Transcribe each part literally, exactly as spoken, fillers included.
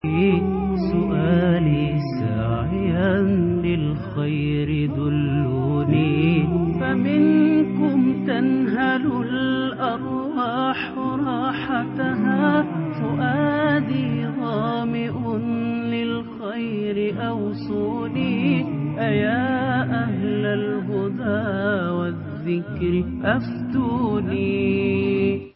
سؤالي ساعيا للخير دلوني، فمنكم تنهل الأرواح راحتها. فؤادي ظامئ للخير أوصوني، أيا أهل الهدى والذكر أفتوني.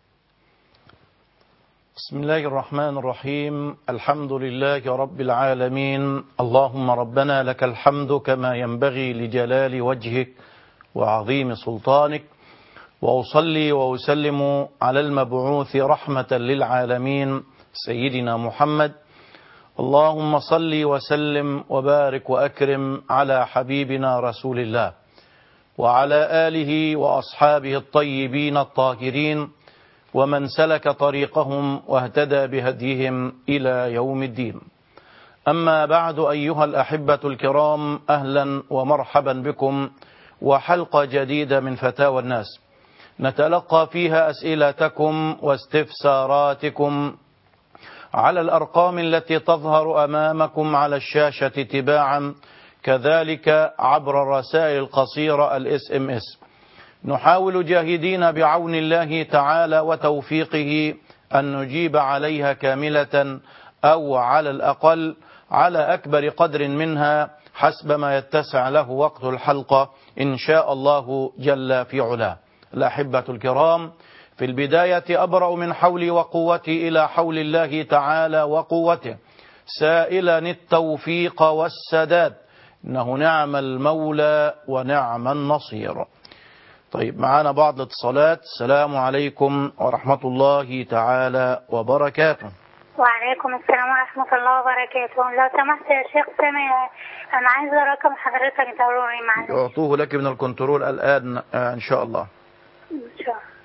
بسم الله الرحمن الرحيم. الحمد لله رب العالمين. اللهم ربنا لك الحمد كما ينبغي لجلال وجهك وعظيم سلطانك، وأصلي وأسلم على المبعوث رحمة للعالمين سيدنا محمد. اللهم صل وسلم وبارك وأكرم على حبيبنا رسول الله وعلى آله وأصحابه الطيبين الطاهرين ومن سلك طريقهم واهتدى بهديهم إلى يوم الدين. أما بعد، أيها الأحبة الكرام، أهلا ومرحبا بكم وحلقة جديدة من فتاوى الناس نتلقى فيها أسئلتكم واستفساراتكم على الأرقام التي تظهر أمامكم على الشاشة تباعا، كذلك عبر الرسائل القصيرة الاس ام اس. نحاول جاهدين بعون الله تعالى وتوفيقه أن نجيب عليها كاملة أو على الأقل على أكبر قدر منها حسب ما يتسع له وقت الحلقة إن شاء الله جل في علاه. الأحبة الكرام، في البداية أبرأ من حولي وقوتي إلى حول الله تعالى وقوته، سائلا التوفيق والسداد، إنه نعم المولى ونعم النصير. طيب، معنا بعض الاتصالات. السلام عليكم ورحمة الله تعالى وبركاته. وعليكم السلام ورحمة الله وبركاته. لو سمحت يا شيخ سامي، أنا عايزة رقم حضرتك ضروري معلش. أعطوه لك من الكنترول الآن إن شاء الله. إن شاء الله.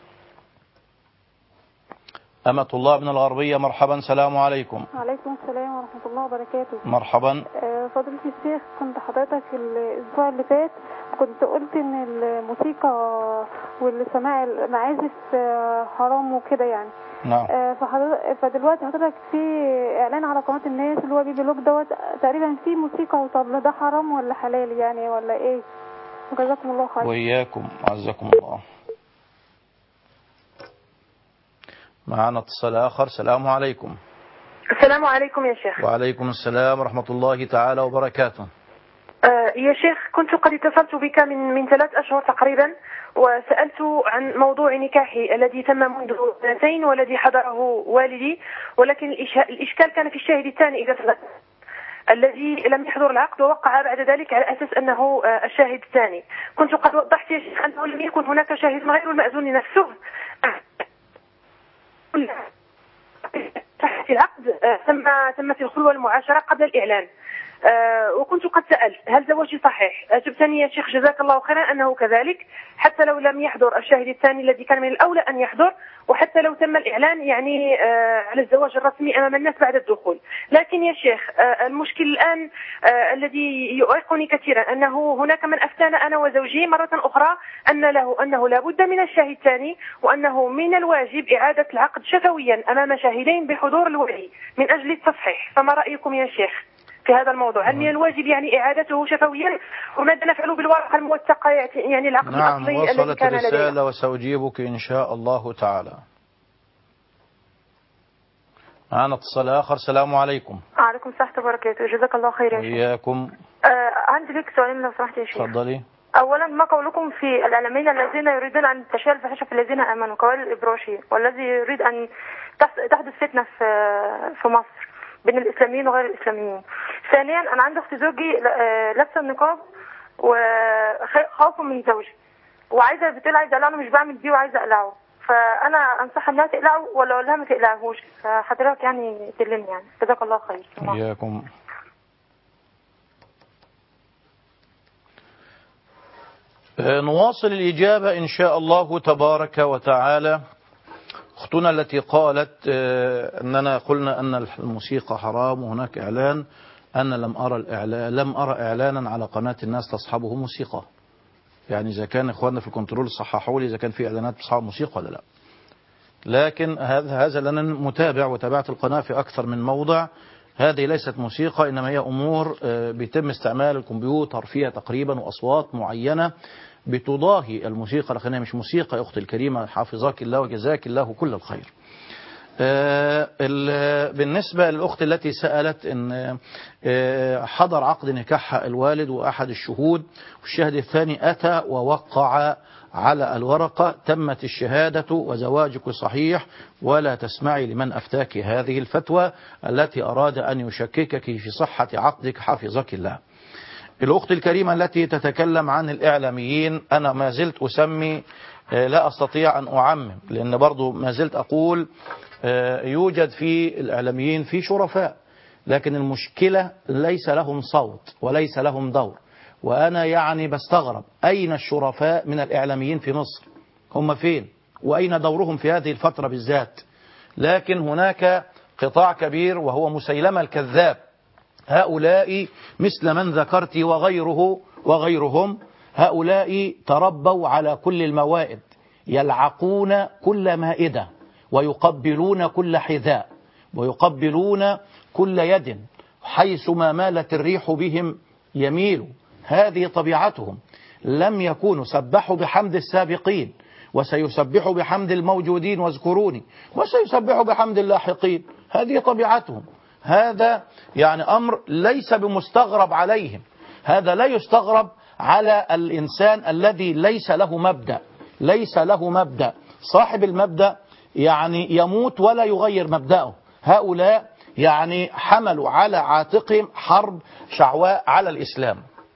أمة الله من الغربية، مرحبا. السلام عليكم. وعليكم السلام ورحمة الله وبركاته. مرحبا. فضيلة الشيخ، كنت حضرتك الأسبوع اللي فات كنت قلت إن الموسيقى والسماع المعازف حرام وكده يعني. نعم. فدلوقتي حضرتك في إعلان على قناة الناس اللي هو بيبي لوك دوت تقريبا فيه موسيقى وطبل، ده حرام ولا حلال يعني ولا إيه؟ جزاكم الله خير. وإياكم، عزكم الله. معنا اتصال آخر. السلام عليكم. السلام عليكم يا شيخ. وعليكم السلام ورحمة الله تعالى وبركاته. آه يا شيخ، كنت قد اتصلت بك من من ثلاث أشهر تقريبا، وسألت عن موضوع نكاحي الذي تم منذ سنتين والذي حضره والدي، ولكن الإشكال كان في الشاهد الثاني إذا الذي لم يحضر العقد ووقع بعد ذلك على أساس أنه آه الشاهد الثاني. كنت قد وضحت يا شيخ أنه لم يكن هناك شاهد غير المأذون نفسه تحت العقد. تم تمت الخلوة المعاشرة قبل الإعلان. أه وكنت قد سألت هل زواجي صحيح؟ أجبتني يا شيخ جزاك الله خيرا أنه كذلك، حتى لو لم يحضر الشاهد الثاني الذي كان من الأولى أن يحضر، وحتى لو تم الإعلان يعني أه على الزواج الرسمي أمام الناس بعد الدخول. لكن يا شيخ أه المشكل الآن أه الذي يؤرقني كثيرا أنه هناك من أفتانا أنا وزوجي مرة أخرى أن له أنه لا بد من الشاهد الثاني، وأنه من الواجب إعادة العقد شفويا أمام شاهدين بحضور الولي من أجل التصحيح. فما رأيكم يا شيخ في هذا الموضوع؟ هل من الواجب يعني إعادته شفويا؟ وماذا نفعل بالورقة الموثقة يعني العقد نعم، الأصلي الذي وصلت كان لدينا؟ الرسالة وسأجيبك إن شاء الله تعالى. معنا اتصال آخر. السلام عليكم. وعليكم السلام وبركاته. جزاك الله خير يا شيخ. وإياكم. آه عندي لك سؤالين لو سمحت يا شيخ. تفضلي. أولا، ما قولكم في الإعلاميين الذين يريدون أن تشيع الفاحشة في الذين آمنوا كوالد الإبراشي، والذي يريد أن تحدث فتنة في في مصر بين الإسلاميين وغير الإسلاميين؟ ثانيا، أنا عندي أخت زوجي لابسة النقاب وخوفا من زوجي، وعايزة بتقول عايزة أقلعه، مش بعمل بيه وعايزة أقلعه، فأنا أنصحها إنها تقلعه ولا أقول لها ما تقلعهوش؟ فحضرتك يعني تكلمني يعني. جزاك الله خير. إياكم. نواصل الإجابة إن شاء الله تبارك وتعالى. أختنا التي قالت أننا قلنا أن الموسيقى حرام وهناك إعلان، أنا لم أرى الإعلان لم أرى إعلانا على قناة الناس تصحبه موسيقى. يعني إذا كان إخواننا في الكنترول صححوا لي إذا كان في إعلانات تصحب موسيقى ولا لا. لكن هذا هذا لأن متابع وتابعت القناة في أكثر من موضع، هذه ليست موسيقى، إنما هي أمور بيتم استعمال الكمبيوتر فيها تقريبا، وأصوات معينة بتضاهي الموسيقى، لكنها مش موسيقى يا أختي الكريمة، حافظاك الله وجزاك الله كل الخير. بالنسبة للأخت التي سألت إن حضر عقد نكاحها الوالد وأحد الشهود، والشاهد الثاني أتى ووقع على الورقة، تمت الشهادة وزواجك صحيح، ولا تسمعي لمن أفتاك هذه الفتوى التي أراد أن يشككك في صحة عقدك، حفظك الله. الأخت الكريمة التي تتكلم عن الإعلاميين، أنا ما زلت أسمي، لا أستطيع أن أعمم، لأن برضو ما زلت أقول يوجد في الإعلاميين في شرفاء، لكن المشكلة ليس لهم صوت وليس لهم دور. وأنا يعني بستغرب أين الشرفاء من الإعلاميين في مصر؟ هم فين؟ وأين دورهم في هذه الفترة بالذات؟ لكن هناك قطاع كبير وهو مسيلمة الكذاب، هؤلاء مثل من ذكرت وغيره وغيرهم، هؤلاء تربوا على كل الموائد، يلعقون كل مائدة، ويقبلون كل حذاء، ويقبلون كل يد، حيثما مالت الريح بهم يميلوا. هذه طبيعتهم. لم يكونوا سبحوا بحمد السابقين، وسيسبحوا بحمد الموجودين واذكروني، وسيسبحوا بحمد اللاحقين. هذه طبيعتهم. هذا يعني أمر ليس بمستغرب عليهم. هذا لا يستغرب على الإنسان الذي ليس له مبدأ. ليس له مبدأ. صاحب المبدأ يعني يموت ولا يغير مبدأه. هؤلاء يعني حملوا على عاتقهم حرب شعواء على الإسلام.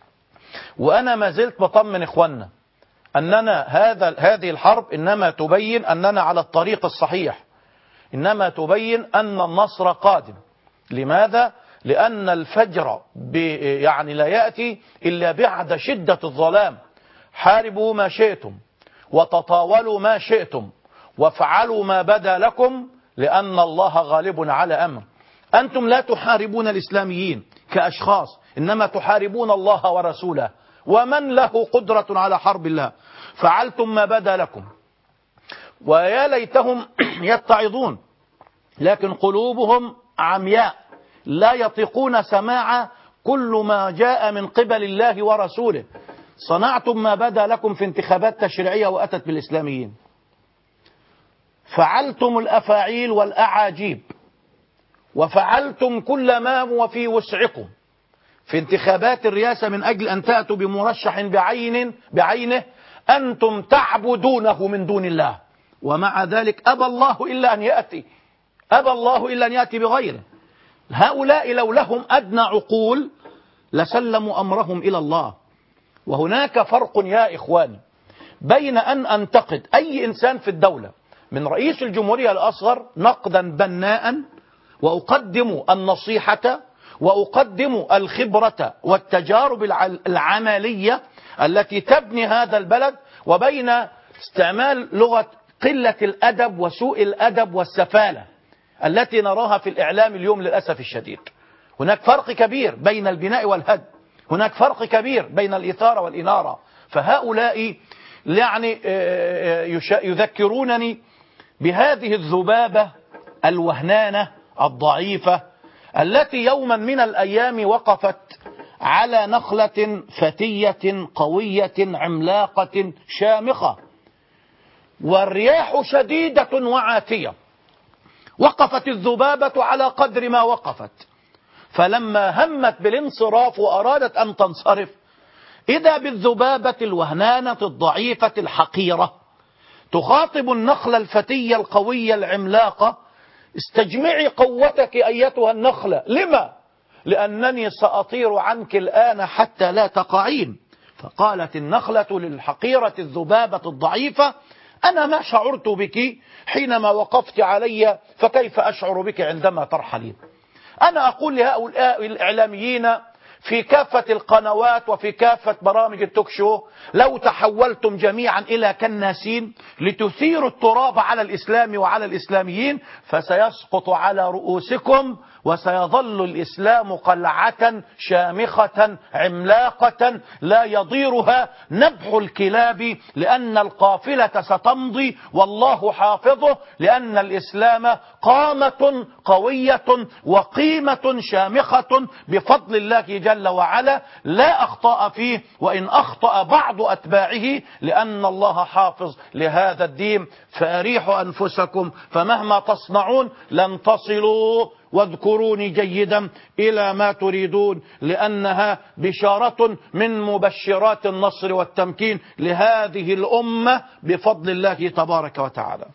وأنا ما زلت بطمن إخواننا أننا هذا هذه الحرب إنما تبين أننا على الطريق الصحيح، إنما تبين أن النصر قادم. لماذا؟ لأن الفجر يعني لا يأتي إلا بعد شدة الظلام. حاربوا ما شئتم، وتطاولوا ما شئتم، وافعلوا ما بدا لكم، لأن الله غالب على أمر. أنتم لا تحاربون الإسلاميين كأشخاص، إنما تحاربون الله ورسوله، ومن له قدرة على حرب الله. فعلتم ما بدا لكم، ويا ليتهم يتعظون، لكن قلوبهم عمياء، لا يطيقون سماع كل ما جاء من قبل الله ورسوله. صنعتم ما بدا لكم في انتخابات تشريعية وأتت بالإسلاميين، فعلتم الأفاعيل والأعاجيب، وفعلتم كل ما هو في وسعكم في انتخابات الرئاسة من أجل أن تأتوا بمرشح بعين بعينه أنتم تعبدونه من دون الله، ومع ذلك أبى الله إلا أن يأتي أبى الله إلا أن يأتي بغيره. هؤلاء لو لهم أدنى عقول لسلموا أمرهم إلى الله. وهناك فرق يا إخواني بين أن أنتقد أي إنسان في الدولة من رئيس الجمهورية الأصغر نقدا بناء، وأقدم النصيحة، وأقدم الخبرة والتجارب العملية التي تبني هذا البلد، وبين استعمال لغة قلة الأدب وسوء الأدب والسفالة التي نراها في الإعلام اليوم للأسف الشديد. هناك فرق كبير بين البناء والهدم، هناك فرق كبير بين الإثارة والإنارة. فهؤلاء يعني يذكرونني بهذه الذبابة الوهنانة الضعيفة التي يوما من الأيام وقفت على نخلة فتية قوية عملاقة شامخة، والرياح شديدة وعاتية. وقفت الذبابة على قدر ما وقفت، فلما همت بالانصراف وأرادت أن تنصرف، إذا بالذبابة الوهنانة الضعيفة الحقيرة تخاطب النخلة الفتية القوية العملاقة: استجمعي قوتك أيتها النخلة. لما؟ لأنني سأطير عنك الآن حتى لا تقعين. فقالت النخلة للحقيرة الذبابة الضعيفة: أنا ما شعرت بك حينما وقفت علي، فكيف أشعر بك عندما ترحلين؟ أنا أقول لهؤلاء الإعلاميين في كافة القنوات وفي كافة برامج التوكشو: لو تحولتم جميعا إلى كناسين لتثيروا التراب على الإسلام وعلى الإسلاميين، فسيسقط على رؤوسكم وسيظل الإسلام قلعة شامخة عملاقة لا يضيرها نبح الكلاب، لأن القافلة ستمضي والله حافظه، لأن الإسلام قامة قوية وقيمة شامخة بفضل الله جل وعلا، لا أخطاء فيه وإن أخطأ بعض أتباعه، لأن الله حافظ لهذا الدين. فأريحوا أنفسكم، فمهما تصنعون لن تصلوا، واذكروني جيدا إلى ما تريدون، لأنها بشارة من مبشرات النصر والتمكين لهذه الأمة بفضل الله تبارك وتعالى.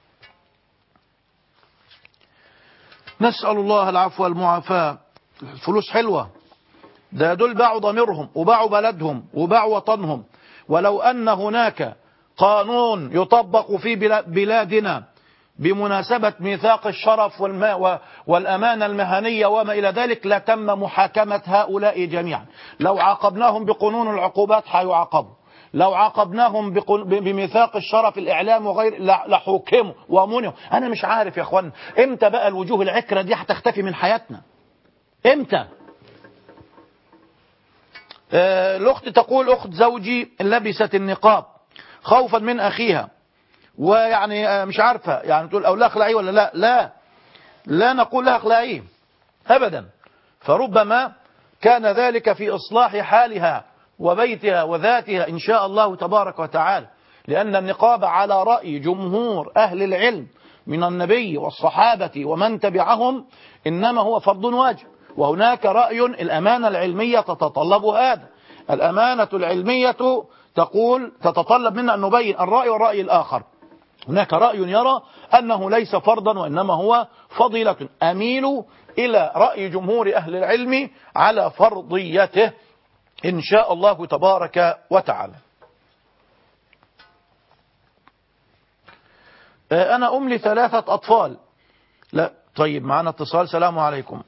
نسأل الله العفو والمعافاة. الفلوس حلوة، ده دول باعوا ضميرهم وباعوا بلدهم وباعوا وطنهم. ولو أن هناك قانون يطبق في بلادنا بمناسبة ميثاق الشرف والأمانة المهنية وما إلى ذلك لتم محاكمة هؤلاء جميعا. لو عاقبناهم بقانون العقوبات حيعاقبوا، لو عاقبناهم بميثاق الشرف الإعلام وغير لحوكموا ومنعوا. أنا مش عارف يا أخوان إمتى بقى الوجوه العكرة دي هتختفي من حياتنا؟ إمتى؟ آه الأخت تقول: أخت زوجي لبست النقاب خوفا من أخيها، ويعني آه مش عارفة يعني تقول أو لا أخلعيه ولا لا. لا لا نقول لها أخلعيه أبدا، فربما كان ذلك في إصلاح حالها وبيتها وذاتها إن شاء الله تبارك وتعالى، لأن النقاب على رأي جمهور أهل العلم من النبي والصحابة ومن تبعهم إنما هو فرض واجب. وهناك رأي الأمانة العلمية تتطلب هذا، الأمانة العلمية تقول تتطلب منا أن نبين الرأي والرأي الآخر. هناك رأي يرى أنه ليس فرضا وإنما هو فضيلة، أميل إلى رأي جمهور أهل العلم على فرضيته إن شاء الله تبارك وتعالى. أنا أم لثلاثة أطفال. لا طيب معنا اتصال. سلام عليكم.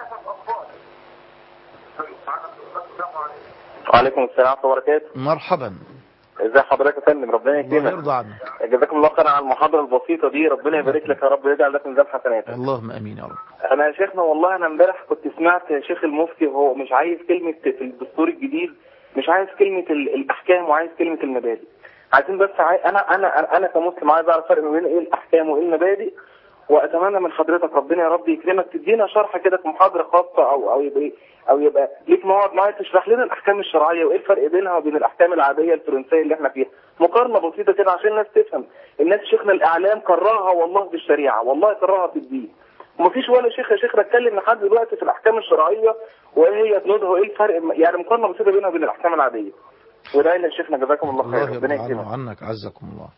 وعليكم السلام ورحمة الله وبركاته. مرحبا. ازي حضرتك يا فندم؟ ربنا يكرمك. الله يرضى عنك. جزاكم الله خير على المحاضرة البسيطة دي، ربنا يبارك لك يا رب ويجعل لك ميزان حسناتك. اللهم امين يا رب. انا يا شيخنا والله انا امبارح كنت سمعت شيخ المفتي وهو مش عايز كلمة في الدستور الجديد، مش عايز كلمة الاحكام وعايز كلمة المبادئ. عايزين بس عايز انا انا انا كمسلم عايز اعرف فرق بين ايه الاحكام وايه المبادئ، واتمنى من حضرتك ربنا يا رب يكرمك تدينا شرح كده في محاضرة خاصة او او يبقى او يبقى ليك موعد معايا تشرح لنا الاحكام الشرعيه وايه الفرق بينها وبين الاحكام العاديه الفرنسيه اللي احنا فيها، مقارنه بسيطه كده عشان الناس تفهم. الناس شيخنا الاعلام كرهها والله بالشريعه، والله كرهها في الدين، ومفيش ولا شيخ يا شيخ اتكلم لحد دلوقتي في الاحكام الشرعيه وايه هي بنودها وايه الفرق، يعني مقارنه بسيطه بينها وبين الاحكام العاديه. وده اللي شيخنا جزاكم الله خير. ربنا يكرمك عنك عزكم الله.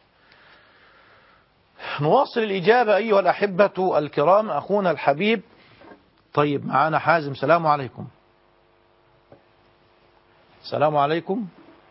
نواصل الإجابة أيها الأحبة الكرام. أخونا الحبيب. طيب معانا حازم. سلام عليكم. السلام عليكم.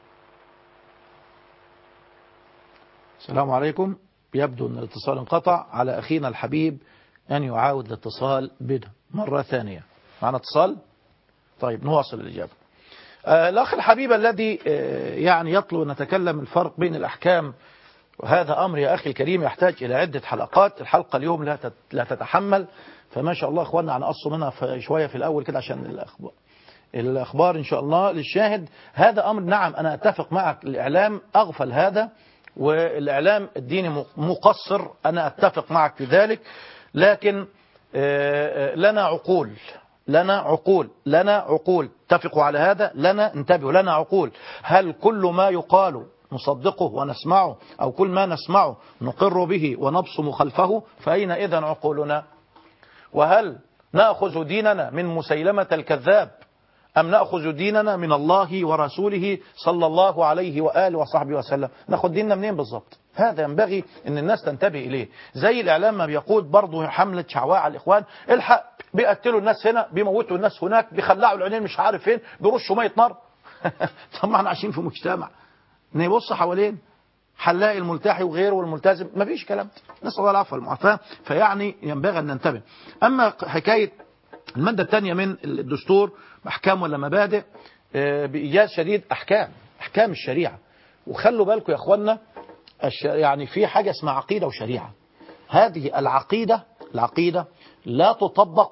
السلام عليكم. يبدو أن الاتصال انقطع، على أخينا الحبيب أن يعاود الاتصال بنا مرة ثانية. معنا اتصال؟ طيب نواصل الإجابة. آه الأخ الحبيب الذي آه يعني يطلب أن نتكلم الفرق بين الأحكام، وهذا أمر يا أخي الكريم يحتاج إلى عدة حلقات. الحلقة اليوم لا لا تتحمل، فما شاء الله أخواننا عن قصوا منها شوية في الأول كده عشان الأخبار الأخبار إن شاء الله للشاهد. هذا أمر نعم أنا أتفق معك، الإعلام أغفل هذا، والإعلام الديني مقصر، أنا أتفق معك في ذلك، لكن لنا عقول لنا عقول لنا عقول اتفقوا على هذا، لنا انتبهوا لنا عقول. هل كل ما يقال نصدقه ونسمعه، أو كل ما نسمعه نقر به ونبصم خلفه؟ فأين إذن عقولنا؟ وهل نأخذ ديننا من مسيلمة الكذاب أم نأخذ ديننا من الله ورسوله صلى الله عليه وآله وصحبه وسلم؟ نأخذ ديننا منين بالضبط؟ هذا ينبغي أن الناس تنتبه إليه. زي الإعلام ما بيقول برضه حملة شعواء على الإخوان، الحق بيقتلوا الناس هنا، بيموتوا الناس هناك، بيخلعوا العينين مش عارف فين، بيرشوا مية نار. طب ما احنا عايشين في مجتمع نبص حوالين حلاقي الملتحي وغيره والملتزم، ما فيش كلام. نسأل الله العفو والمعافاة. فيعني ينبغي أن ننتبه. أما حكاية المادة الثانية من الدستور، أحكام ولا مبادئ، بإيجاز شديد أحكام أحكام الشريعة. وخلوا بالكم يا أخوانا، يعني في حاجة اسمها عقيدة وشريعة. هذه العقيدة العقيدة لا تطبق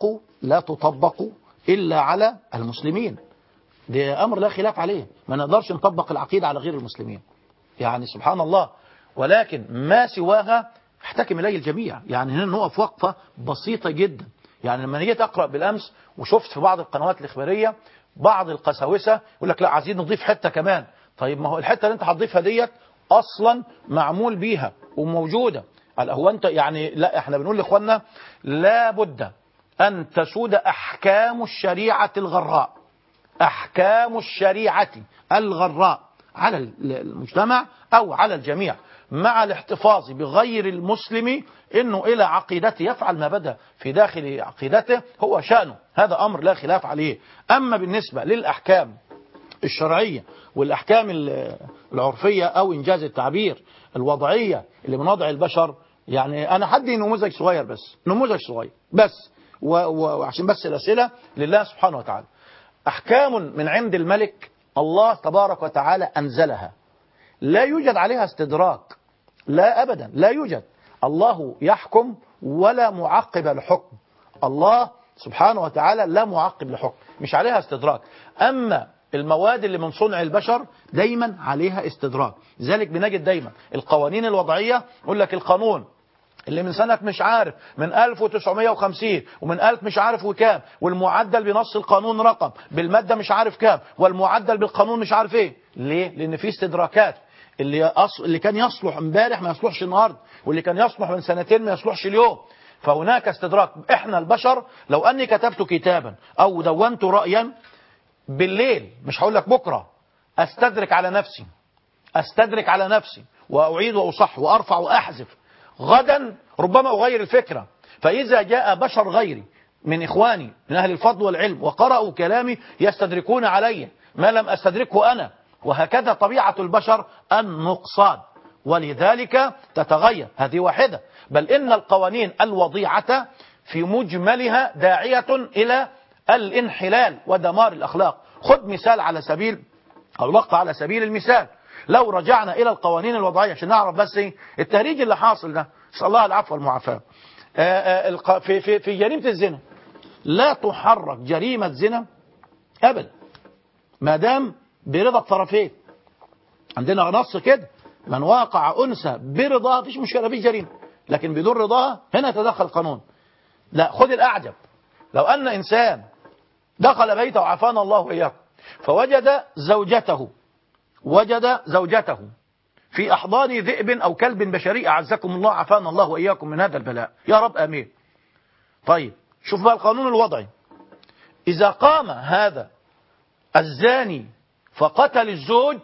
لا تطبق إلا على المسلمين. ده أمر لا خلاف عليه، ما نقدرش نطبق العقيدة على غير المسلمين، يعني سبحان الله. ولكن ما سواها احتكم إليه الجميع. يعني هنا نقف وقفة بسيطة جدا. يعني لما جيت أقرأ بالأمس وشفت في بعض القنوات الإخبارية بعض القساوسة يقول لك لا عايزين نضيف حتة كمان. طيب ما هو الحتة اللي انت هتضيفها ديت أصلا معمول بيها وموجودة. هو انت يعني لا، احنا بنقول لإخواننا لا بد أن تسود أحكام الشريعة الغراء، أحكام الشريعة الغراء على المجتمع أو على الجميع، مع الاحتفاظ بغير المسلم إنه إلى عقيدته يفعل ما بدأ في داخل عقيدته هو شأنه، هذا أمر لا خلاف عليه. أما بالنسبة للأحكام الشرعية والأحكام العرفية أو إنجاز التعبير الوضعية اللي من وضع البشر، يعني أنا حدي نموذج صغير بس، نموذج صغير بس، وعشان بس الأسئلة لله سبحانه وتعالى. أحكام من عند الملك الله تبارك وتعالى أنزلها، لا يوجد عليها استدراك، لا أبدا لا يوجد. الله يحكم ولا معقب لحكم، الله سبحانه وتعالى لا معقب لحكم، مش عليها استدراك. أما المواد اللي من صنع البشر دايما عليها استدراك. لذلك بنجد دايما القوانين الوضعية يقول لك القانون اللي من سنة مش عارف من ألف وتسعمائة وخمسين ومن ألف مش عارف وكام، والمعدل بنص القانون رقم بالمادة مش عارف كام، والمعدل بالقانون مش عارف ايه. ليه؟ لأن في استدراكات. اللي أص... اللي كان يصلح امبارح ما يصلحش النهارده، واللي كان يصلح من سنتين ما يصلحش اليوم. فهناك استدراك. احنا البشر لو اني كتبت كتابا او دونت رأيا بالليل، مش هقول لك بكره، استدرك على نفسي استدرك على نفسي واعيد واصح وارفع واحذف، غدا ربما اغير الفكره. فاذا جاء بشر غيري من اخواني من اهل الفضل والعلم وقرأوا كلامي يستدركون علي ما لم استدركه انا. وهكذا طبيعة البشر النقصان، ولذلك تتغير. هذه واحدة. بل إن القوانين الوضيعة في مجملها داعية إلى الانحلال ودمار الأخلاق. خذ مثال على سبيل أو لقطة على سبيل المثال. لو رجعنا إلى القوانين الوضعية عشان نعرف بس إيه التهريج اللي حاصل ده، نسأل الله العفو والمعافاة. في في في جريمة الزنا لا تحرك جريمة زنا أبدا ما دام برضا الطرفين. عندنا نص كده، من واقع أنثى برضاها مفيش مشكلة، مفيش جريمة. لكن بدون رضاها هنا يتدخل القانون. لا، خذ الأعجب. لو أن إنسان دخل بيته وعافانا الله وإياكم فوجد زوجته وجد زوجته في أحضان ذئب أو كلب بشري، أعزكم الله عافانا الله وإياكم من هذا البلاء يا رب آمين. طيب شوف بقى القانون الوضعي. إذا قام هذا الزاني فقتل الزوج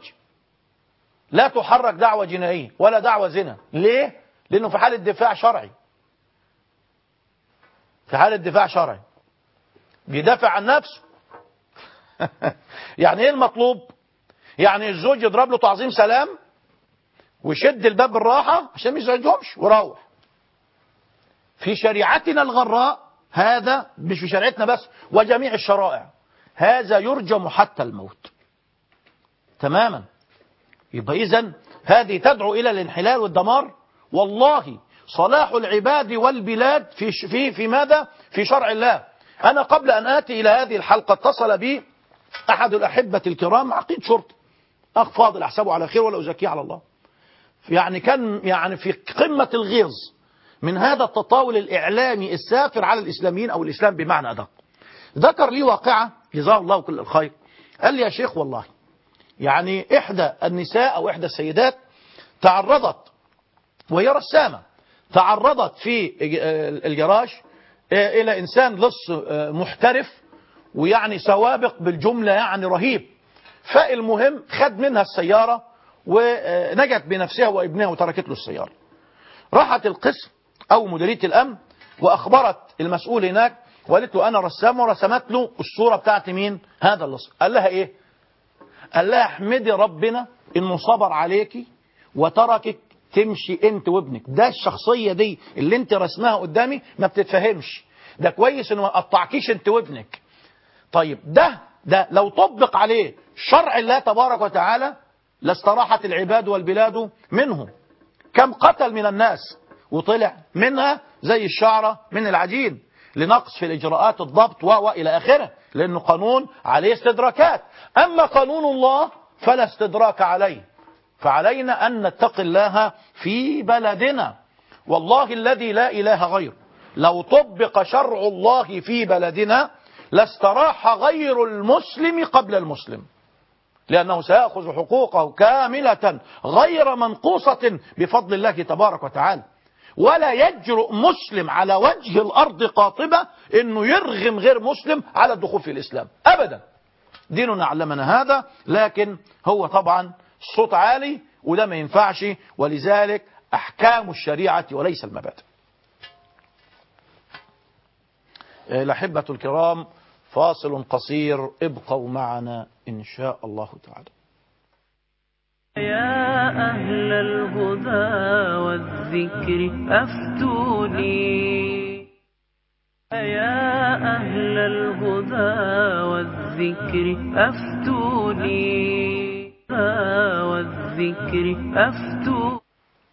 لا تحرك دعوة جنائية ولا دعوة زنا. ليه؟ لأنه في حالة دفاع شرعي، في حالة دفاع شرعي بيدافع عن نفسه. يعني ايه المطلوب؟ يعني الزوج يضرب له تعظيم سلام ويشد الباب بالراحة عشان ما يزعجهمش ويروح. في شريعتنا الغراء هذا، مش في شريعتنا بس وجميع الشرائع، هذا يرجم حتى الموت تماما. يبقى إذن هذه تدعو إلى الانحلال والدمار. والله صلاح العباد والبلاد في في في ماذا؟ في شرع الله. أنا قبل أن آتي إلى هذه الحلقة اتصل بي أحد الأحبة الكرام عقيد شرطة، أخ فاضل أحسبه على خير ولا أزكيه على الله، يعني كان يعني في قمة الغيظ من هذا التطاول الإعلامي السافر على الإسلاميين أو الإسلام بمعنى أدق. ذكر لي واقعة جزاه الله كل الخير. قال لي يا شيخ والله يعني إحدى النساء أو إحدى السيدات تعرضت وهي رسامة، تعرضت في الجراج إلى إنسان لص محترف ويعني سوابق بالجملة يعني رهيب. فالمهم خد منها السيارة ونجت بنفسها وابنها وتركت له السيارة. راحت القسم أو مديرية الأمن وأخبرت المسؤول هناك وقالت له أنا رسام، ورسمت له الصورة بتاعت مين؟ هذا اللص. قال لها إيه؟ قال لها احمدي ربنا إنه صبر عليكي وتركك تمشي انت وابنك. ده الشخصية دي اللي انت رسمها قدامي ما بتتفهمش، ده كويس انه ما قطعكيش انت وابنك. طيب ده ده لو طبق عليه شرع الله تبارك وتعالى لاستراحت العباد والبلاد منه. كم قتل من الناس وطلع منها زي الشعرة من العجين. لنقص في الإجراءات الضبط وإلى آخره، لأنه قانون عليه استدراكات. أما قانون الله فلا استدراك عليه، فعلينا أن نتقي الله في بلدنا. والله الذي لا إله غيره لو طبق شرع الله في بلدنا لاستراح غير المسلم قبل المسلم، لأنه سيأخذ حقوقه كاملة غير منقوصة بفضل الله تبارك وتعالى. ولا يجرؤ مسلم على وجه الأرض قاطبة أنه يرغم غير مسلم على الدخول في الإسلام أبدا. ديننا علمنا هذا، لكن هو طبعا الصوت عالي وده ما ينفعش، ولذلك أحكام الشريعة وليس المبادئ. الأحبة الكرام، فاصل قصير، ابقوا معنا إن شاء الله تعالى. يا أهل الهدى والذكر أفتوني، يا أهل الهدى والذكر أفتوني، والذكر أفتوني.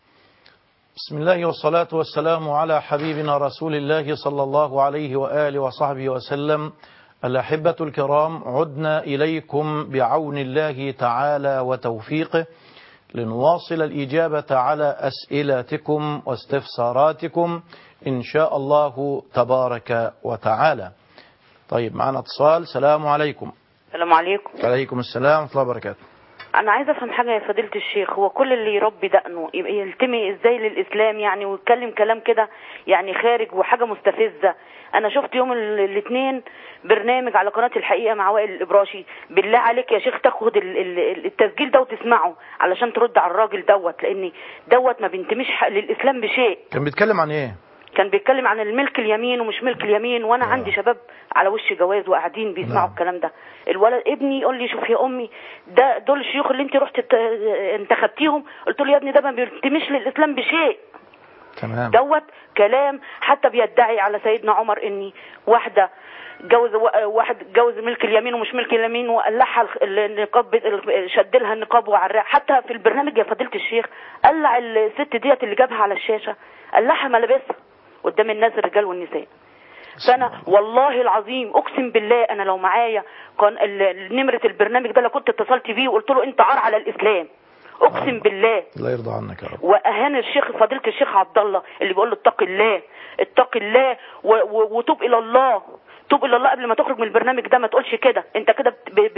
بسم الله والصلاة والسلام على حبيبنا رسول الله صلى الله عليه وآله وصحبه وسلم. الأحبة الكرام، عدنا إليكم بعون الله تعالى وتوفيقه لنواصل الإجابة على أسئلتكم واستفساراتكم إن شاء الله تبارك وتعالى. طيب، معنا اتصال. السلام عليكم. السلام عليكم. وعليكم السلام ورحمة الله وبركاته. أنا عايزة أفهم حاجة يا فضيلة الشيخ. هو كل اللي يربي دقنه يبقى يلتمي إزاي للإسلام يعني، ويتكلم كلام كده يعني خارج وحاجة مستفزة؟ أنا شفت يوم الاثنين برنامج على قناة الحقيقة مع وائل الإبراشي. بالله عليك يا شيخ تاخد التسجيل ده وتسمعه علشان ترد على الراجل دوت، لأن دوت ما بينتميش للإسلام بشيء. كان بيتكلم عن إيه؟ كان بيتكلم عن الملك اليمين ومش ملك اليمين، وانا آه. عندي شباب على وش جواز وقاعدين بيسمعوا نعم. الكلام ده. الولد ابني يقول لي شوف يا امي، ده دول الشيوخ اللي انت رحت انتخبتيهم. قلت له يا ابني ده ما بينتميش للاسلام بشيء. تمام. دوت كلام. حتى بيدعي على سيدنا عمر اني واحده جوز واحد جوز ملك اليمين ومش ملك اليمين، وقلعها النقاب، شد لها النقاب وعرقها. حتى في البرنامج يا فضيله الشيخ قلع الست ديت اللي جابها على الشاشه، قلعها ملابسها قدام الناس الرجال والنساء. فانا والله العظيم اقسم بالله انا لو معايا كان نمره البرنامج ده لو كنت اتصلت بيه وقلت له انت عار على الاسلام، اقسم آه. بالله. الله يرضى عنك يا رب. واهان الشيخ فضيله الشيخ عبد الله اللي بيقول له اتق الله اتق الله وتوب الى الله، توب الى الله قبل ما تخرج من البرنامج ده. ما تقولش كده، انت كده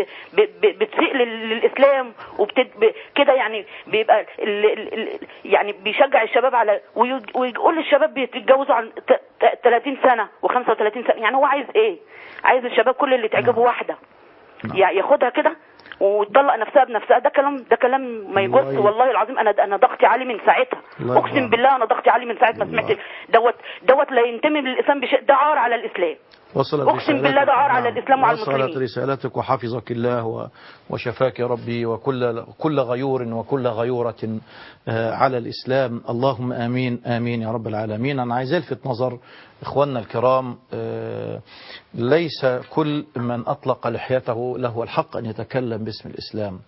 بتسيء للاسلام وكده يعني. بيبقى ال ال يعني بيشجع الشباب على، ويقول للشباب بيتجوزوا عن ثلاثين سنه وخمسة وثلاثين سنه. يعني هو عايز ايه؟ عايز الشباب كل اللي تعجبه واحده يعني ياخدها كده وتطلق نفسها بنفسها. ده كلام ده كلام ما يجوز. والله العظيم انا انا ضغطي عالي من ساعتها، اقسم بالله انا ضغطي عالي من ساعه ما سمعت دوت دوت لا ينتمي للاسلام بشيء. ده عار على الاسلام، اقسم بالله ده عار على الاسلام وعلى المسلمين. وصلت رسالتك وحفظك الله وشفاك يا ربي، وكل كل غيور وكل غيورة على الاسلام. اللهم امين امين يا رب العالمين. انا عايز الفت نظر اخواننا الكرام، ليس كل من اطلق لحيته له الحق ان يتكلم باسم الاسلام.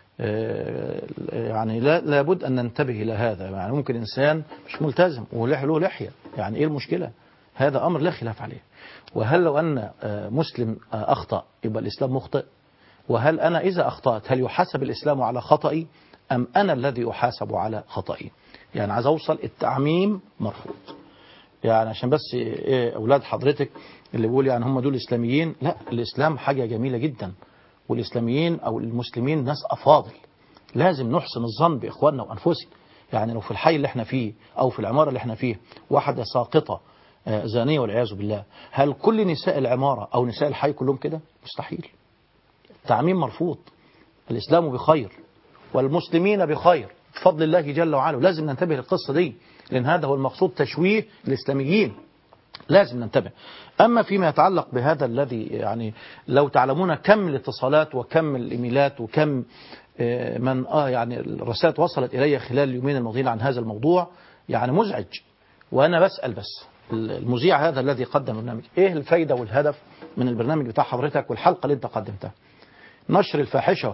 يعني لا لابد ان ننتبه الى هذا. يعني ممكن انسان مش ملتزم وله لحية، يعني ايه المشكلة؟ هذا امر لا خلاف عليه. وهل لو أن مسلم أخطأ يبقى الإسلام مخطئ؟ وهل أنا إذا أخطأت هل يحاسب الإسلام على خطئي أم أنا الذي أحاسب على خطئي؟ يعني عايز أوصل، التعميم مرفوض. يعني عشان بس إيه أولاد حضرتك اللي بيقول يعني هم دول إسلاميين، لا، الإسلام حاجة جميلة جدا، والإسلاميين أو المسلمين ناس أفاضل. لازم نحسن الظن بإخواننا وأنفسنا. يعني لو في الحي اللي احنا فيه أو في العمارة اللي احنا فيه واحدة ساقطة زانية والعياذ بالله، هل كل نساء العمارة أو نساء الحي كلهم كده؟ مستحيل. التعميم مرفوض. الإسلام بخير والمسلمين بخير بفضل الله جل وعلا. لازم ننتبه للقصة دي، لأن هذا هو المقصود، تشويه الإسلاميين. لازم ننتبه. أما فيما يتعلق بهذا الذي يعني لو تعلمون كم الاتصالات وكم الإيميلات وكم من آه يعني الرسائل وصلت إلي خلال اليومين الماضيين عن هذا الموضوع، يعني مزعج. وأنا بسأل بس المذيع هذا الذي قدم البرنامج، ايه الفايدة والهدف من البرنامج بتاع حضرتك والحلقة اللي انت قدمتها؟ نشر الفاحشة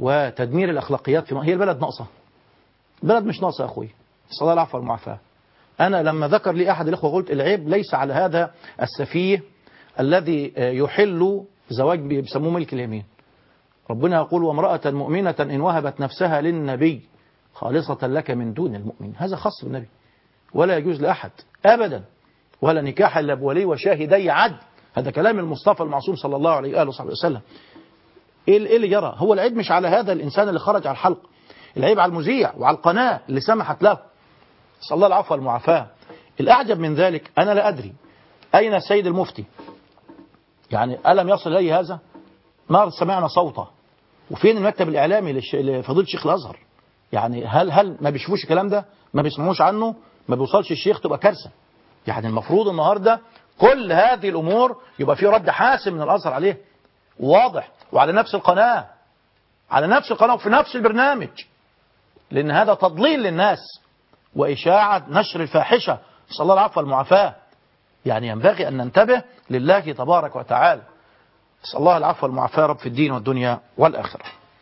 وتدمير الأخلاقيات في م... هي البلد ناقصة؟ البلد مش ناقصة يا أخوي، صلى الله العفو والمعافاة. أنا لما ذكر لي أحد الإخوة قلت العيب ليس على هذا السفيه الذي يحل زواج بيسموه ملك اليمين. ربنا يقول وامرأة مؤمنة إن وهبت نفسها للنبي خالصة لك من دون المؤمن، هذا خاص بالنبي ولا يجوز لأحد أبدا، ولا نكاح إلا بولي وشاهدي عدل، هذا كلام المصطفى المعصوم صلى الله عليه وآله وصحبه وسلم. إيه اللي جرى؟ هو العيب مش على هذا الإنسان اللي خرج على الحلق، العيب على المذيع وعلى القناة اللي سمحت له. صلى الله العفو والمعافاة. الأعجب من ذلك أنا لا أدري أين السيد المفتي، يعني ألم يصل إلي هذا؟ ما سمعنا صوته، وفين المكتب الإعلامي لفضيلة شيخ الأزهر؟ يعني هل هل ما بيشوفوش الكلام ده؟ ما بيسمعوش عنه؟ ما بيوصلش الشيخ؟ تبقى كارثة. يعني المفروض النهاردة كل هذه الأمور يبقى في رد حاسم من الأزهر عليه واضح، وعلى نفس القناة، على نفس القناة وفي نفس البرنامج، لأن هذا تضليل للناس وإشاعة نشر الفاحشة. صلى الله العفو والمعافاة. يعني ينبغي أن ننتبه لله تبارك وتعالى. صلى الله العفو والمعافاة رب في الدين والدنيا والآخرة.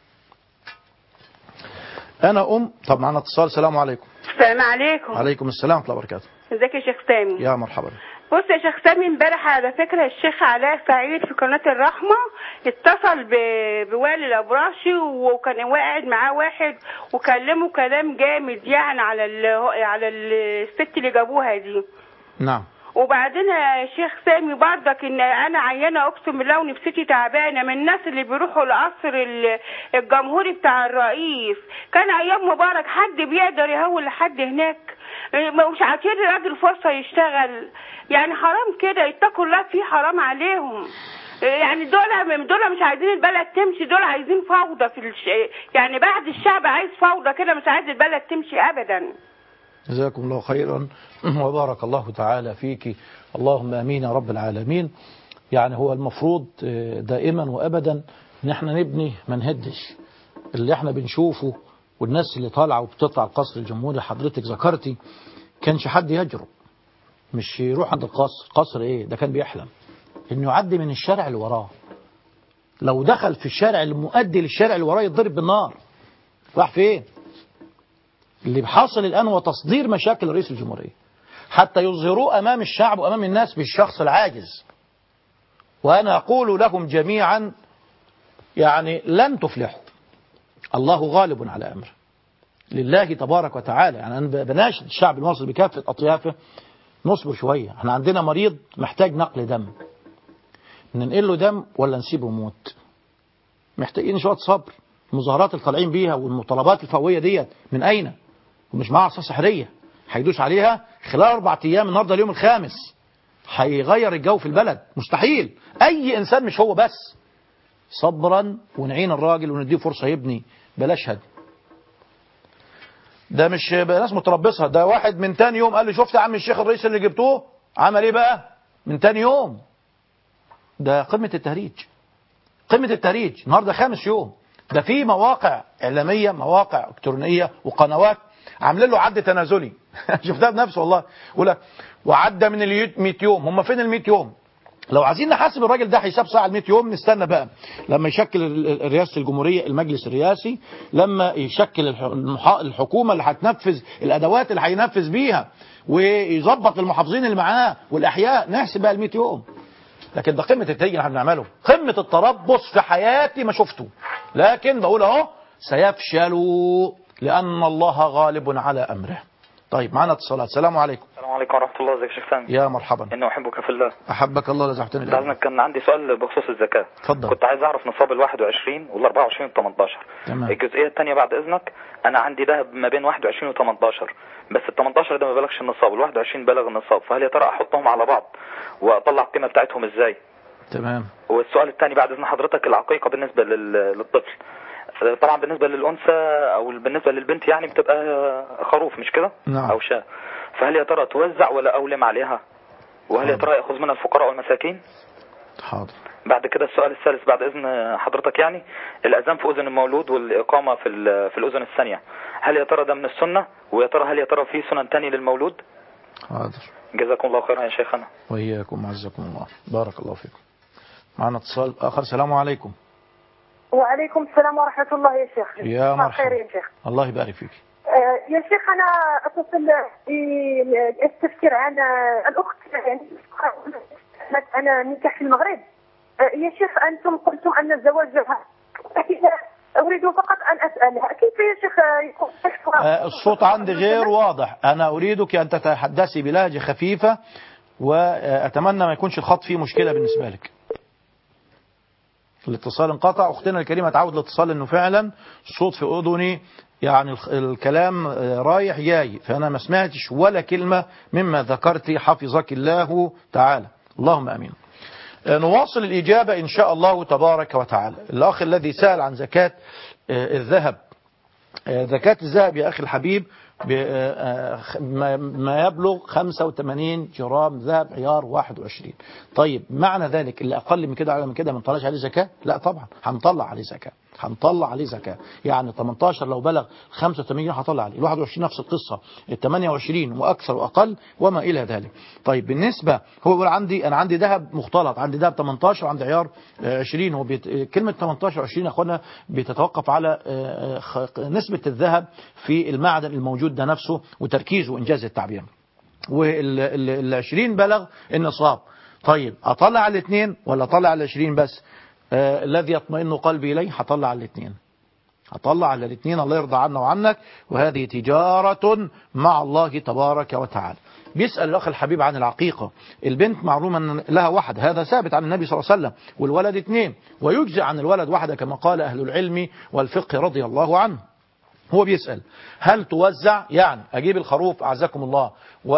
أنا أم طب معنا اتصال. السلام عليكم. السلام عليكم. عليكم السلام ورحمة الله وبركاته. ازيك يا شيخ سامي؟ يا مرحبا. بص يا شيخ سامي، امبارح على فكرة الشيخ علاء سعيد في قناة الرحمة اتصل ب- بوالي الأبراشي، وكان قاعد معاه واحد وكلمه كلام جامد يعني على ال على الست اللي جابوها دي. نعم. وبعدين يا شيخ سامي برضك ان انا عيانه اقسم بالله ونفسيتي تعبانه من الناس اللي بيروحوا القصر ال- الجمهوري بتاع الرئيس. كان ايام مبارك حد بيقدر يهول لحد هناك؟ مش عاطين الراجل فرصه يشتغل؟ يعني حرام كده، يتقوا الله، في حرام عليهم. يعني دول دول مش عايزين البلد تمشي، دول عايزين فوضى في الش... يعني بعد الشعب عايز فوضى كده، مش عايز البلد تمشي ابدا. جزاكم الله خيرا وبارك الله تعالى فيك. اللهم امين يا رب العالمين. يعني هو المفروض دائما وابدا ان احنا نبني ما نهدش. اللي احنا بنشوفه والناس اللي طالعه وبتطلع القصر الجمهوري حضرتك ذكرتي، كانش حد يجرؤ مش يروح عند القصر. قصر ايه ده؟ كان بيحلم انه يعدي من الشارع اللي وراه. لو دخل في الشارع المؤدي للشارع اللي وراه يتضرب بالنار. راح فين؟ اللي حاصل الآن هو تصدير مشاكل رئيس الجمهورية حتى يظهروه أمام الشعب وأمام الناس بالشخص العاجز. وأنا أقول لهم جميعا يعني لن تفلحوا، الله غالب على أمره، لله تبارك وتعالى. يعني أنا بناشد الشعب المصري بكافة أطيافه نصبر شوية. احنا عندنا مريض محتاج نقل دم، ننقل له دم ولا نسيبه يموت؟ محتاجين شوية صبر. المظاهرات اللي طالعين بيها والمطالبات الفوية ديت من أين؟ ومش معاه عصا سحرية هيدوس عليها خلال أربع أيام، النهارده اليوم الخامس، هيغير الجو في البلد؟ مستحيل. أي إنسان مش هو بس. صبرا ونعين الراجل ونديه فرصة يبني، بلاش هدم. ده مش ناس متربصها، ده واحد من تاني يوم قال لي شفت يا عم الشيخ الرئيس اللي جبتوه عمل ايه بقى؟ من تاني يوم. ده قمة التهريج، قمة التهريج. النهارده خامس يوم. ده في مواقع إعلامية، مواقع إلكترونية وقنوات عاملين له عد تنازلي شفتها بنفسه والله. ولا وعدى من ال مية يوم. هم فين ال مية يوم؟ لو عايزين نحاسب الراجل ده حساب ساعة ال مية يوم نستنى بقى لما يشكل رئاسة الجمهورية المجلس الرئاسي، لما يشكل الحكومة اللي هتنفذ الأدوات اللي هينفذ بيها، ويظبط المحافظين اللي معاه والأحياء، نحسب بقى ال مية يوم. لكن ده قمة التهيج اللي احنا بنعمله، قمة التربص في حياتي ما شفته. لكن بقول اهو سيفشلوا لأن الله غالب على أمره. طيب معنا اتصالات. السلام عليكم. السلام عليكم ورحمة الله. ازيك يا شيخ سامي؟ يا مرحبا. إنه أحبك في الله. أحبك الله لزحتني. لأن كان عندي سؤال بخصوص الزكاة. اتفضل. كنت عايز أعرف نصاب ال واحد وعشرين وال أربعة وعشرين وال ثمانية عشر. تمام. الجزئية الثانية بعد إذنك، أنا عندي ذهب ما بين واحد وعشرين و ثمانية عشر، بس ال ثمانية عشر ده ما بلغش النصاب، وال واحد وعشرين بلغ النصاب، فهل يا ترى أحطهم على بعض وأطلع القيمة بتاعتهم إزاي؟ تمام. والسؤال الثاني بعد إذن حضرتك، العقيقة بالنسبة للطفل، طبعا بالنسبة للأنثى أو بالنسبة للبنت يعني بتبقى خروف مش كده؟ نعم. أو شاة، فهل يا ترى توزع ولا أولم عليها؟ وهل يا ترى يأخذ منها الفقراء والمساكين؟ حاضر. بعد كده السؤال الثالث بعد إذن حضرتك، يعني الأذان في أذن المولود والإقامة في في الأذن الثانية، هل يا ترى ده من السنة؟ ويا ترى هل يا ترى في سنن تاني للمولود؟ حاضر. جزاكم الله خيرا يا شيخنا. وإياكم عزكم الله. بارك الله فيكم. معنا اتصال آخر. السلام عليكم. وعليكم السلام ورحمة الله يا شيخ. يا مرحبا. خير يا شيخ. الله يبارك فيك. آه يا شيخ أنا أتصل بالاستفسار عن الأخت، يعني أنا نكاح في المغرب. يا شيخ أنتم قلتم أن الزواج أريد فقط أن أسألها كيف يا شيخ يكون الصوت عندي غير واضح. أنا أريدك أن تتحدثي بلهجة خفيفة، وأتمنى ما يكونش الخط فيه مشكلة بالنسبة لك. الاتصال انقطع. أختنا الكريمة تعود الاتصال أنه فعلا الصوت في أذني، يعني الكلام رايح جاي، فأنا ما سمعتش ولا كلمة مما ذكرتي، حفظك الله تعالى. اللهم أمين. نواصل الإجابة إن شاء الله تبارك وتعالى. الأخ الذي سأل عن زكاة الذهب، زكاة الذهب يا أخي الحبيب ما يبلغ خمسة وثمانين جرام ذهب عيار واحد وعشرين. طيب معنى ذلك اللي أقل من كده أعلى من كده ما نطلعش عليه زكاة؟ لا طبعا هنطلع عليه زكاة، هنطلع عليه زكاة. يعني ثمانية عشر لو بلغ خمسة وثمانين هطلع عليه، ال واحد وعشرين نفس القصة، ال ثمانية وعشرين وأكثر وأقل وما إلى ذلك. طيب بالنسبة هو بيقول عندي أنا عندي ذهب مختلط، عندي ذهب ثمانية عشر وعندي عيار عشرين. هو بيت... كلمة ثمانية عشر وعشرين يا أخوانا بتتوقف على نسبة الذهب في المعدن الموجود ده نفسه وتركيزه إنجاز التعبير. والعشرين بلغ النصاب. طيب أطلع على الاثنين ولا أطلع على العشرين بس؟ آه الذي يطمئن قلبي إليه هطلع على الاثنين، هطلع على الاثنين. الله يرضى عنا وعنك، وهذه تجارة مع الله تبارك وتعالى. بيسأل الأخ الحبيب عن العقيقة. البنت معلومة أن لها واحد، هذا ثابت عن النبي صلى الله عليه وسلم، والولد اثنين، ويجزئ عن الولد واحدة كما قال أهل العلم والفقه رضي الله عنه. هو بيسأل هل توزع، يعني أجيب الخروف أعزكم الله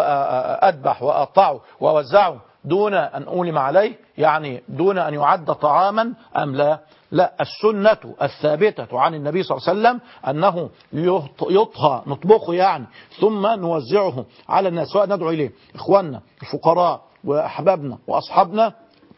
وأذبح وأقطعه وأوزعه دون أن أولم عليه، يعني دون أن يعد طعاما أم لا؟ لا، السنة الثابتة عن النبي صلى الله عليه وسلم أنه يطهى نطبخه يعني ثم نوزعه على الناس، سواء ندعو إليه إخواننا الفقراء وأحبابنا وأصحابنا،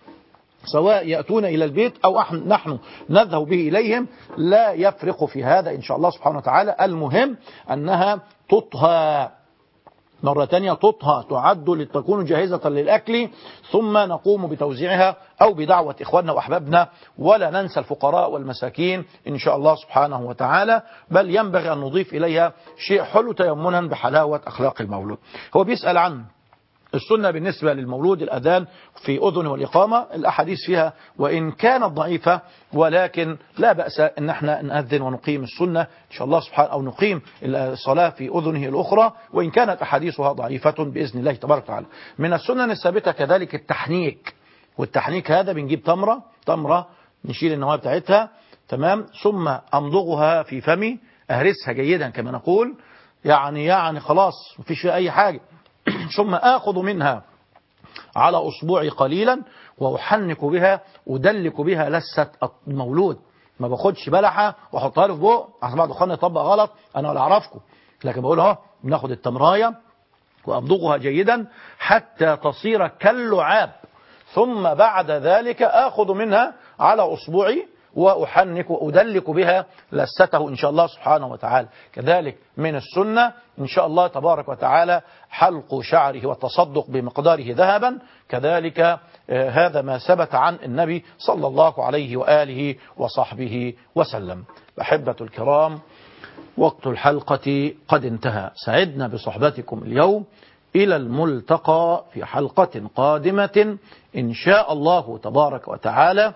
سواء يأتون إلى البيت أو نحن نذهب به إليهم، لا يفرق في هذا إن شاء الله سبحانه وتعالى. المهم أنها تطهى مرة تانية، تطهى تعد لتكون جاهزة للأكل، ثم نقوم بتوزيعها أو بدعوة إخواننا وأحبابنا، ولا ننسى الفقراء والمساكين إن شاء الله سبحانه وتعالى، بل ينبغي أن نضيف إليها شيء حلو تيمنا بحلاوة أخلاق المولود. هو بيسأل عن السنة بالنسبة للمولود الأذان في أذنه والإقامة. الأحاديث فيها وإن كانت ضعيفة، ولكن لا بأس أن احنا نأذن ونقيم السنة إن شاء الله سبحانه، أو نقيم الصلاة في أذنه الأخرى وإن كانت أحاديثها ضعيفة بإذن الله تبارك وتعالى. من السنن الثابتة كذلك التحنيك، والتحنيك هذا بنجيب تمرة تمرة نشيل النواة بتاعتها تمام، ثم أمضغها في فمي، أهرسها جيدا كما نقول، يعني يعني خلاص مفيش فيها أي حاجة، ثم آخذ منها على أصبعي قليلا وأحنك بها، أدلك بها لسة المولود. ما باخدش بلحة وأحطها له في بوق عشان بعض أخواننا يطبق غلط، أنا ولا أعرفكم، لكن بقول أهو بناخد التمراية وأمضغها جيدا حتى تصير كاللعاب، ثم بعد ذلك آخذ منها على أصبعي وأحنك وأدلك بها لسته إن شاء الله سبحانه وتعالى. كذلك من السنة إن شاء الله تبارك وتعالى حلق شعره والتصدق بمقداره ذهبا، كذلك آه هذا ما ثبت عن النبي صلى الله عليه وآله وصحبه وسلم. أحبة الكرام، وقت الحلقة قد انتهى، سعدنا بصحبتكم اليوم، إلى الملتقى في حلقة قادمة إن شاء الله تبارك وتعالى،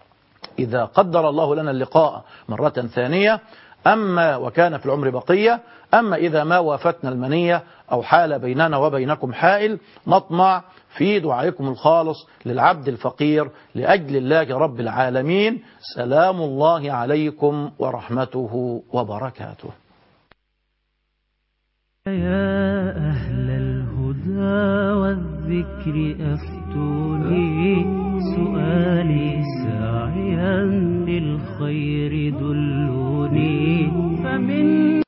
إذا قدر الله لنا اللقاء مرة ثانية، أما وكان في العمر بقية، أما إذا ما وافتنا المنية أو حال بيننا وبينكم حائل، نطمع في دعائكم الخالص للعبد الفقير لأجل الله رب العالمين. سلام الله عليكم ورحمته وبركاته. يا أهل الهدى والذكر أفتوني، سؤالي ساعيا للخير دلوني.